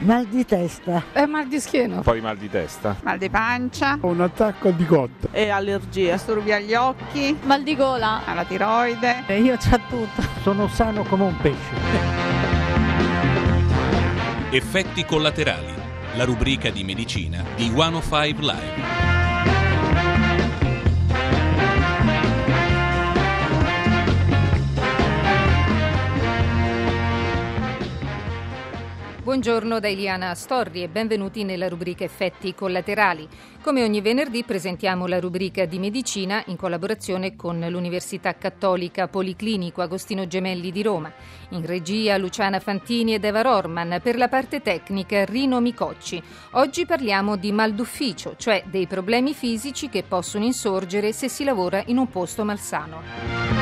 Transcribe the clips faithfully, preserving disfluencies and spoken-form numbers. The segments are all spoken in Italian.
Mal di testa. E mal di schiena. Poi mal di testa. Mal di pancia. Un attacco di cotta. E allergie. Disturbi agli occhi. Mal di gola. Alla tiroide. E io c'ho tutto. Sono sano come un pesce. Effetti collaterali. La rubrica di medicina di centocinque Live. Buongiorno da Eliana Storri e benvenuti nella rubrica Effetti collaterali. Come ogni venerdì presentiamo la rubrica di medicina in collaborazione con l'Università Cattolica Policlinico Agostino Gemelli di Roma. In regia Luciana Fantini ed Eva Rorman, per la parte tecnica Rino Micocci. Oggi parliamo di mal d'ufficio, cioè dei problemi fisici che possono insorgere se si lavora in un posto malsano.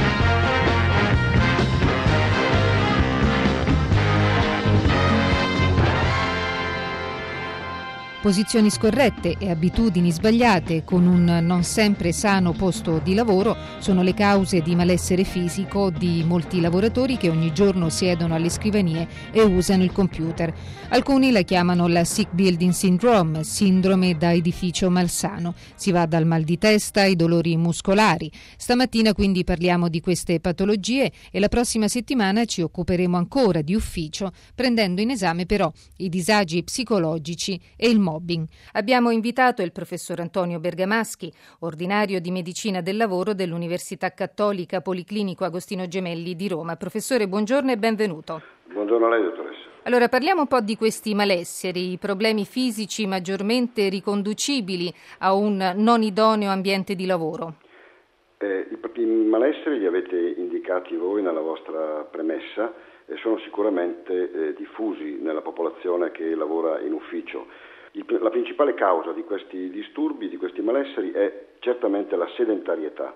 Posizioni scorrette e abitudini sbagliate con un non sempre sano posto di lavoro sono le cause di malessere fisico di molti lavoratori che ogni giorno siedono alle scrivanie e usano il computer. Alcuni la chiamano la sick building syndrome, sindrome da edificio malsano. Si va dal mal di testa ai dolori muscolari. Stamattina quindi parliamo di queste patologie e la prossima settimana ci occuperemo ancora di ufficio, prendendo in esame però i disagi psicologici e il mobbing. Abbiamo invitato il professor Antonio Bergamaschi, ordinario di medicina del lavoro dell'Università Cattolica Policlinico Agostino Gemelli di Roma. Professore, buongiorno e benvenuto. Buongiorno a lei, dottoressa. Allora, parliamo un po' di questi malesseri, i problemi fisici maggiormente riconducibili a un non idoneo ambiente di lavoro. Eh, i, I malesseri li avete indicati voi nella vostra premessa e sono sicuramente eh, diffusi nella popolazione che lavora in ufficio. Il, la principale causa di questi disturbi, di questi malesseri, è certamente la sedentarietà.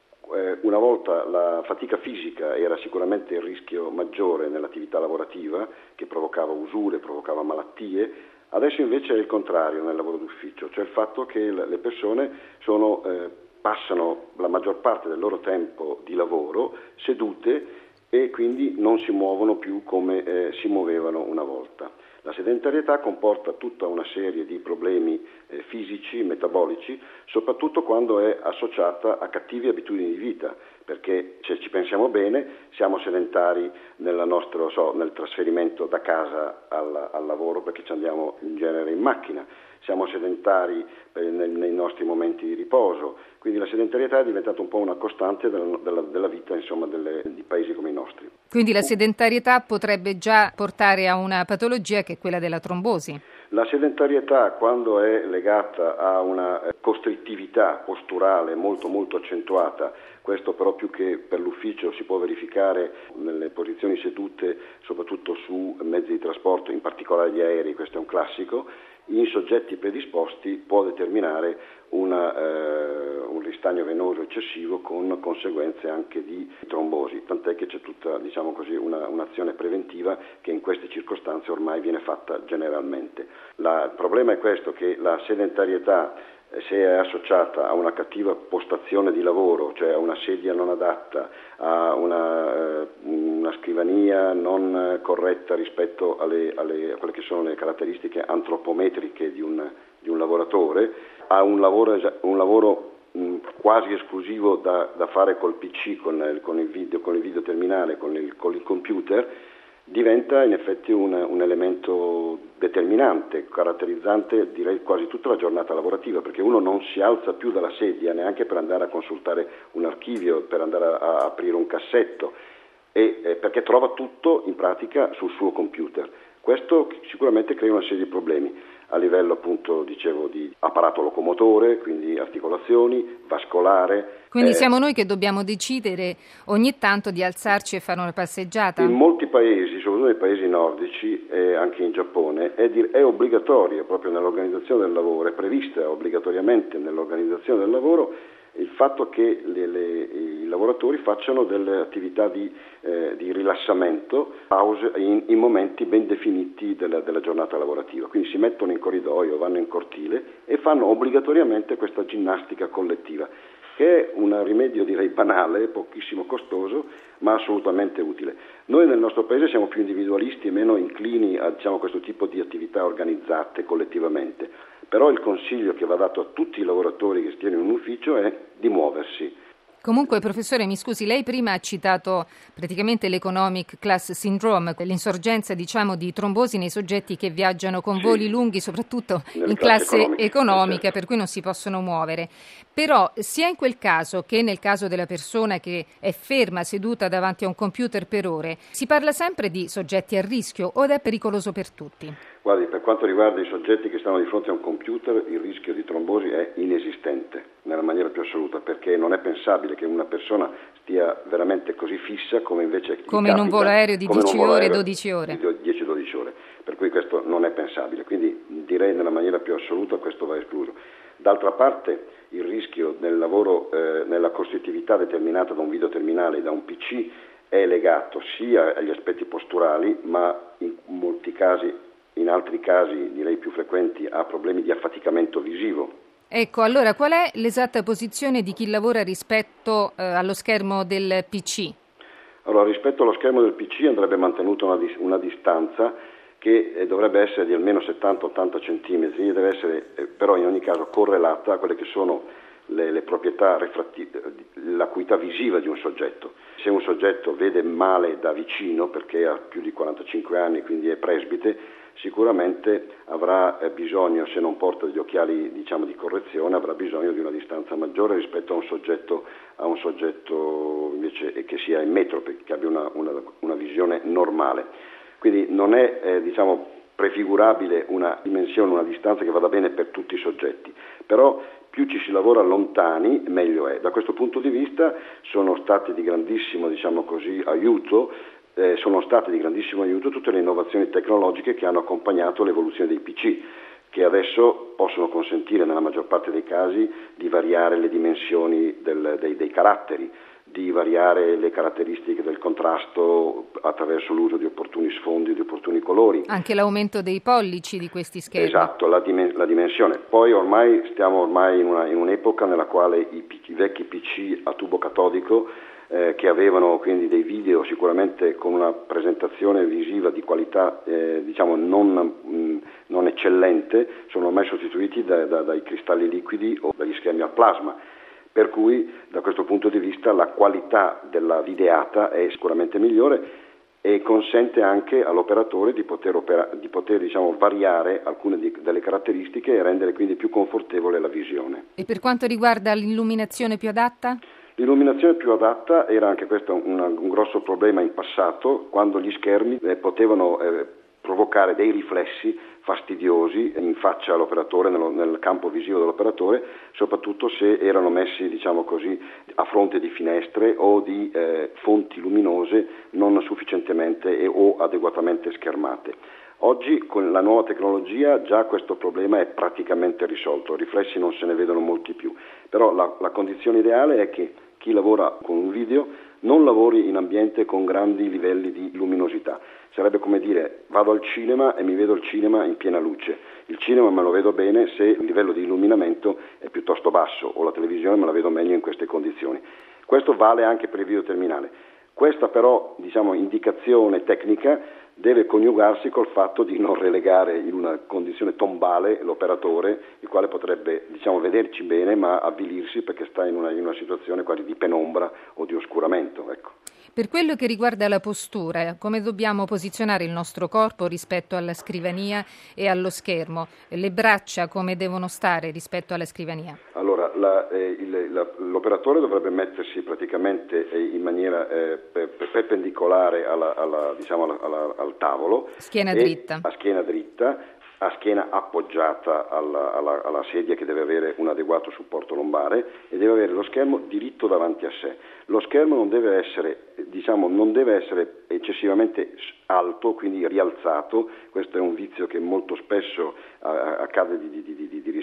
Eh, una volta la fatica fisica era sicuramente il rischio maggiore nell'attività lavorativa, che provocava usure, provocava malattie. Adesso invece è il contrario nel lavoro d'ufficio, cioè il fatto che le persone sono, eh, passano la maggior parte del loro tempo di lavoro sedute e quindi non si muovono più come eh, si muovevano una volta. La sedentarietà comporta tutta una serie di problemi eh, fisici, metabolici, soprattutto quando è associata a cattive abitudini di vita, perché se ci pensiamo bene siamo sedentari nella nostro, so, nel trasferimento da casa al, al lavoro, perché ci andiamo in genere in macchina, siamo sedentari eh, nei, nei nostri momenti di riposo, quindi la sedentarietà è diventata un po' una costante della, della, della vita, insomma, delle, di paesi come i nostri. Quindi la sedentarietà potrebbe già portare a una patologia che è quella della trombosi? La sedentarietà, quando è legata a una costrittività posturale molto molto accentuata, questo però più che per l'ufficio si può verificare nelle posizioni sedute, soprattutto su mezzi di trasporto, in particolare gli aerei, questo è un classico, in soggetti predisposti può determinare una, eh, un ristagno venoso eccessivo con conseguenze anche di trombosi, tant'è che c'è tutta, diciamo così, una, un'azione preventiva che in queste circostanze ormai viene fatta generalmente. La, il problema è questo, che la sedentarietà, se è associata a una cattiva postazione di lavoro, cioè a una sedia non adatta, a una, eh, una scrivania non corretta rispetto alle, alle, a quelle che sono le caratteristiche antropometriche di un, di un lavoratore, a un lavoro, un lavoro mh, quasi esclusivo da, da fare col P C, con il, con il video, con il video terminale, con il, con il computer, diventa in effetti un, un elemento determinante, caratterizzante direi quasi tutta la giornata lavorativa, perché uno non si alza più dalla sedia neanche per andare a consultare un archivio, per andare a, a aprire un cassetto, e, eh, perché trova tutto in pratica sul suo computer. Questo sicuramente crea una serie di problemi a livello, appunto, dicevo, di apparato locomotore, quindi articolazioni, vascolare. Quindi eh, siamo noi che dobbiamo decidere ogni tanto di alzarci e fare una passeggiata? In molti paesi, soprattutto nei paesi nordici e anche in Giappone, è, di, è obbligatorio proprio nell'organizzazione del lavoro, è prevista obbligatoriamente nell'organizzazione del lavoro il fatto che le, le, i lavoratori facciano delle attività di, eh, di rilassamento, pause in, in momenti ben definiti della, della giornata lavorativa. Quindi si mettono in corridoio, vanno in cortile e fanno obbligatoriamente questa ginnastica collettiva. che è un rimedio direi banale, pochissimo costoso, ma assolutamente utile. Noi nel nostro paese siamo più individualisti e meno inclini a diciamo, questo tipo di attività organizzate collettivamente, però il consiglio che va dato a tutti i lavoratori che stiano in un ufficio è di muoversi. Comunque, professore, mi scusi, lei prima ha citato praticamente l'Economic Class Syndrome, l'insorgenza diciamo di trombosi nei soggetti che viaggiano con sì, voli lunghi, soprattutto in classe economica, economica certo. Per cui non si possono muovere. Però sia in quel caso che nel caso della persona che è ferma, seduta davanti a un computer per ore, si parla sempre di soggetti a rischio o è pericoloso per tutti? Guardi, per quanto riguarda i soggetti che stanno di fronte a un computer, il rischio di trombosi è inesistente nella maniera più assoluta, perché non è pensabile che una persona stia veramente così fissa come invece come in un volo aereo di dieci ore, dodici ore. Di dieci dodici ore, per cui questo non è pensabile, quindi direi nella maniera più assoluta questo va escluso. D'altra parte il rischio nel lavoro, eh, nella costruttività determinata da un videoterminale e da un P C è legato sia agli aspetti posturali, ma in molti casi, in altri casi direi più frequenti, a problemi di affaticamento visivo. Ecco, allora qual è l'esatta posizione di chi lavora rispetto eh, allo schermo del P C? Allora, rispetto allo schermo del P C andrebbe mantenuta una, dis- una distanza che eh, dovrebbe essere di almeno settanta ottanta centimetri, deve essere eh, però in ogni caso correlata a quelle che sono le, le proprietà refratti- l'acuità visiva di un soggetto. Se un soggetto vede male da vicino perché ha più di quarantacinque anni, quindi è presbite, sicuramente avrà bisogno, se non porta degli occhiali diciamo di correzione, avrà bisogno di una distanza maggiore rispetto a un soggetto a un soggetto invece che sia in metrope, che abbia una, una, una visione normale. Quindi non è eh, diciamo prefigurabile una dimensione, una distanza che vada bene per tutti i soggetti, però più ci si lavora lontani meglio è. Da questo punto di vista sono stati di grandissimo diciamo così aiuto Eh, sono state di grandissimo aiuto tutte le innovazioni tecnologiche che hanno accompagnato l'evoluzione dei P C, che adesso possono consentire nella maggior parte dei casi di variare le dimensioni del, dei, dei caratteri, di variare le caratteristiche del contrasto attraverso l'uso di opportuni sfondi, di opportuni colori. Anche l'aumento dei pollici di questi schermi. Esatto, la, dim- la dimensione. Poi ormai stiamo ormai in, una, in un'epoca nella quale i, P- i vecchi P C a tubo catodico Eh, che avevano quindi dei video sicuramente con una presentazione visiva di qualità eh, diciamo non, mh, non eccellente, sono ormai sostituiti da, da, dai cristalli liquidi o dagli schermi a plasma, per cui da questo punto di vista la qualità della videata è sicuramente migliore e consente anche all'operatore di poter, opera, di poter diciamo, variare alcune di, delle caratteristiche e rendere quindi più confortevole la visione. E per quanto riguarda l'illuminazione più adatta? L'illuminazione più adatta era anche questo un, un grosso problema in passato, quando gli schermi eh, potevano eh, provocare dei riflessi fastidiosi in faccia all'operatore, nello, nel campo visivo dell'operatore, soprattutto se erano messi diciamo così, a fronte di finestre o di eh, fonti luminose non sufficientemente e, o adeguatamente schermate. Oggi con la nuova tecnologia già questo problema è praticamente risolto, riflessi non se ne vedono molti più, però la, la condizione ideale è che chi lavora con un video non lavori in ambiente con grandi livelli di luminosità. Sarebbe come dire vado al cinema e mi vedo il cinema in piena luce. Il cinema me lo vedo bene se il livello di illuminamento è piuttosto basso o la televisione me la vedo meglio in queste condizioni. Questo vale anche per il videoterminale. Questa però diciamo, indicazione tecnica deve coniugarsi col fatto di non relegare in una condizione tombale l'operatore, il quale potrebbe diciamo, vederci bene ma avvilirsi perché sta in una, in una situazione quasi di penombra o di oscuramento. Ecco. Per quello che riguarda la postura, come dobbiamo posizionare il nostro corpo rispetto alla scrivania e allo schermo? Le braccia come devono stare rispetto alla scrivania? Allora, la, eh, il, la, l'operatore dovrebbe mettersi praticamente in maniera eh, perpendicolare alla, alla, diciamo, alla, alla, al tavolo. Schiena dritta. A schiena dritta. a schiena appoggiata alla, alla, alla sedia che deve avere un adeguato supporto lombare e deve avere lo schermo diritto davanti a sé. Lo schermo non deve essere, diciamo, non deve essere eccessivamente alto, quindi rialzato. Questo è un vizio che molto spesso uh, accade di, di, di, di, di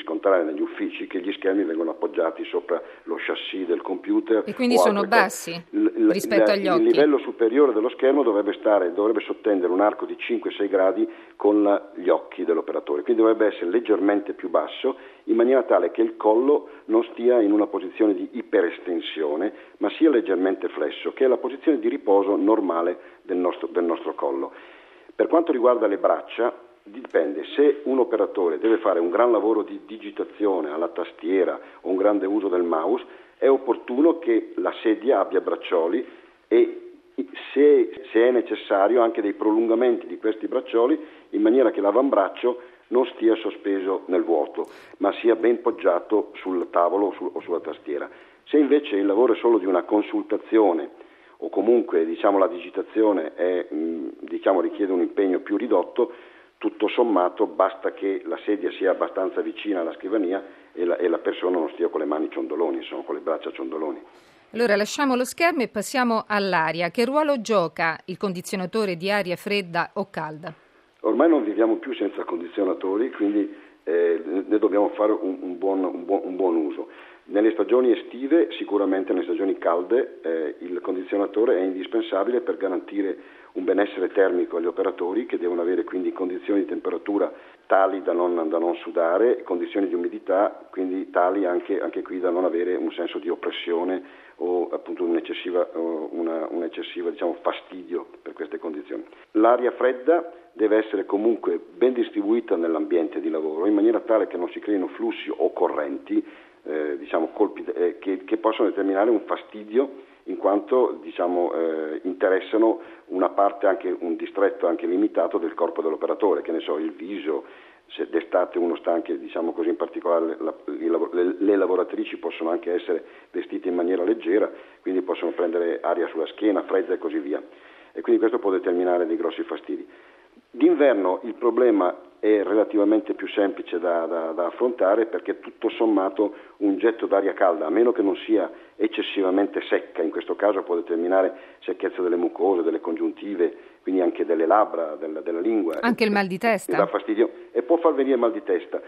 riscontrare negli uffici che gli schermi vengono appoggiati sopra lo chassis del computer. E quindi sono bassi l- l- rispetto l- agli occhi. Il livello superiore dello schermo dovrebbe stare, dovrebbe sottendere un arco di cinque sei gradi con la, gli occhi dell'operatore, quindi dovrebbe essere leggermente più basso in maniera tale che il collo non stia in una posizione di iperestensione ma sia leggermente flesso, che è la posizione di riposo normale del nostro, del nostro collo. Per quanto riguarda le braccia, dipende, se un operatore deve fare un gran lavoro di digitazione alla tastiera o un grande uso del mouse, è opportuno che la sedia abbia braccioli e se, se è necessario anche dei prolungamenti di questi braccioli in maniera che l'avambraccio non stia sospeso nel vuoto, ma sia ben poggiato sul tavolo o, su, o sulla tastiera. Se invece il lavoro è solo di una consultazione o comunque diciamo la digitazione è, mh, diciamo, richiede un impegno più ridotto, tutto sommato basta che la sedia sia abbastanza vicina alla scrivania e la, e la persona non stia con le mani ciondoloni, insomma con le braccia ciondoloni. Allora lasciamo lo schermo e passiamo all'aria. Che ruolo gioca il condizionatore di aria fredda o calda? Ormai non viviamo più senza condizionatori, quindi eh, ne dobbiamo fare un, un, buon, un, buon, un buon uso. Nelle stagioni estive, sicuramente nelle stagioni calde, eh, il condizionatore è indispensabile per garantire un benessere termico agli operatori, che devono avere quindi condizioni di temperatura tali da non, da non sudare, condizioni di umidità quindi tali anche, anche qui da non avere un senso di oppressione o appunto un'eccessiva, una, un'eccessiva diciamo, fastidio per queste condizioni. L'aria fredda deve essere comunque ben distribuita nell'ambiente di lavoro in maniera tale che non si creino flussi o correnti eh, diciamo, colpi, eh, che, che possono determinare un fastidio in quanto diciamo, eh, interessano una parte, anche un distretto anche limitato del corpo dell'operatore, che ne so, il viso, se d'estate uno sta anche, diciamo così, in particolare la, le, le lavoratrici possono anche essere vestite in maniera leggera, quindi possono prendere aria sulla schiena, fredda e così via. E quindi questo può determinare dei grossi fastidi. D'inverno il problema è relativamente più semplice da, da, da affrontare perché tutto sommato un getto d'aria calda, a meno che non sia eccessivamente secca, in questo caso può determinare secchezza delle mucose, delle congiuntive, quindi anche delle labbra, della, della lingua. Anche il mal di testa. Dà fastidio e può far venire mal di testa.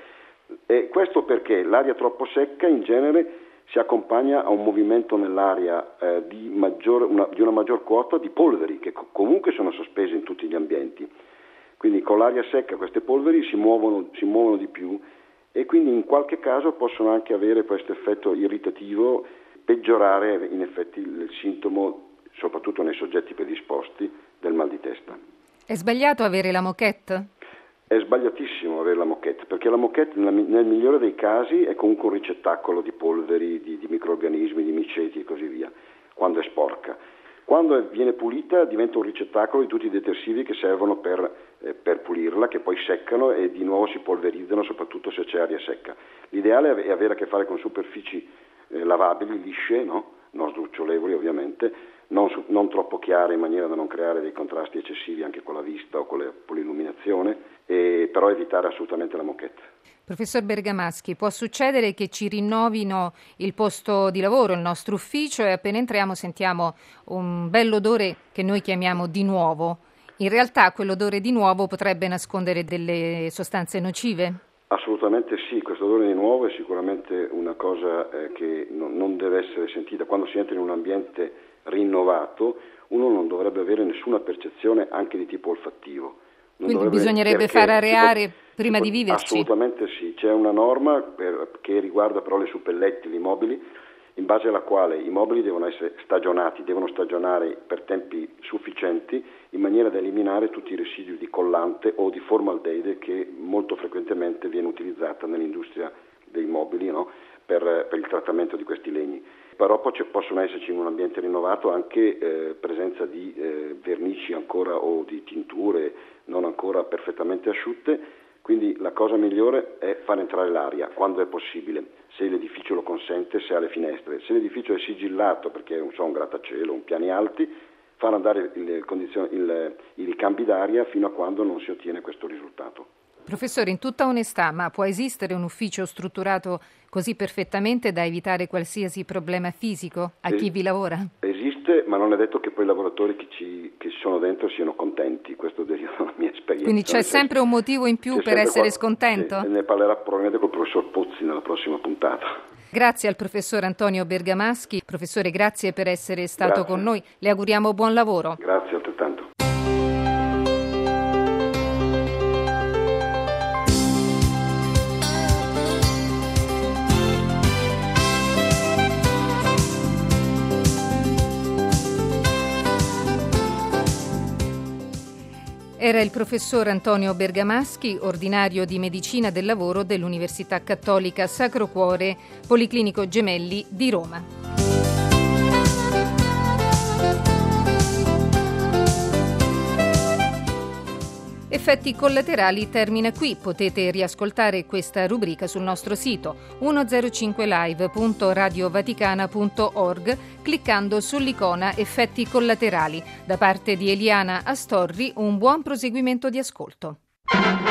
E questo perché l'aria troppo secca in genere si accompagna a un movimento nell'aria eh, di, maggior, una, di una maggior quota di polveri che co- comunque sono sospese in tutti gli ambienti. Quindi con l'aria secca queste polveri si muovono, si muovono di più e quindi in qualche caso possono anche avere questo effetto irritativo, peggiorare in effetti il sintomo, soprattutto nei soggetti predisposti, del mal di testa. È sbagliato avere la moquette? È sbagliatissimo avere la moquette, perché la moquette nel migliore dei casi è comunque un ricettacolo di polveri, di, di microrganismi, di miceti e così via, quando è sporca. Quando viene pulita diventa un ricettacolo di tutti i detersivi che servono per, eh, per pulirla, che poi seccano e di nuovo si polverizzano, soprattutto se c'è aria secca. L'ideale è avere a che fare con superfici eh, lavabili, lisce, no? Non sdrucciolevoli ovviamente, non, su, non troppo chiare in maniera da non creare dei contrasti eccessivi anche con la vista o con, le, con l'illuminazione, e, però evitare assolutamente la moquette. Professor Bergamaschi, può succedere che ci rinnovino il posto di lavoro, il nostro ufficio, e appena entriamo sentiamo un bell'odore che noi chiamiamo di nuovo. In realtà quell'odore di nuovo potrebbe nascondere delle sostanze nocive? Assolutamente sì, questo odore di nuovo è sicuramente una cosa eh, che non, non deve essere sentita. Quando si entra in un ambiente rinnovato, uno non dovrebbe avere nessuna percezione anche di tipo olfattivo. Non Quindi bisognerebbe far areare prima di viverci? Assolutamente sì, c'è una norma per, che riguarda però le suppelletti, i mobili, in base alla quale i mobili devono essere stagionati, devono stagionare per tempi sufficienti in maniera da eliminare tutti i residui di collante o di formaldeide che molto frequentemente viene utilizzata nell'industria dei mobili, no? per, per il trattamento di questi legni. Però poi possono esserci in un ambiente rinnovato anche eh, presenza di eh, vernici ancora o di tinture non ancora perfettamente asciutte, quindi la cosa migliore è far entrare l'aria quando è possibile, se l'edificio lo consente, se ha le finestre. Se l'edificio è sigillato perché non so, un grattacielo, un piani alti, far andare il, il, i ricambi d'aria fino a quando non si ottiene questo risultato. Professore, in tutta onestà, ma può esistere un ufficio strutturato così perfettamente da evitare qualsiasi problema fisico a chi vi lavora? Esiste esiste, ma non è detto che poi i lavoratori che ci, che ci sono dentro siano contenti, questo deriva dalla mia esperienza. Quindi c'è sempre un motivo in più per essere qual- scontento? Sì, ne parlerà probabilmente col professor Pozzi nella prossima puntata. Grazie al professor Antonio Bergamaschi. Professore, grazie per essere stato Grazie. con noi. Le auguriamo buon lavoro. Grazie altrettanto. Era il professor Antonio Bergamaschi, ordinario di Medicina del Lavoro dell'Università Cattolica Sacro Cuore Policlinico Gemelli di Roma. Effetti collaterali termina qui. Potete riascoltare questa rubrica sul nostro sito centocinque live punto radiovaticana punto org cliccando sull'icona Effetti collaterali. Da parte di Eliana Astorri, un buon proseguimento di ascolto.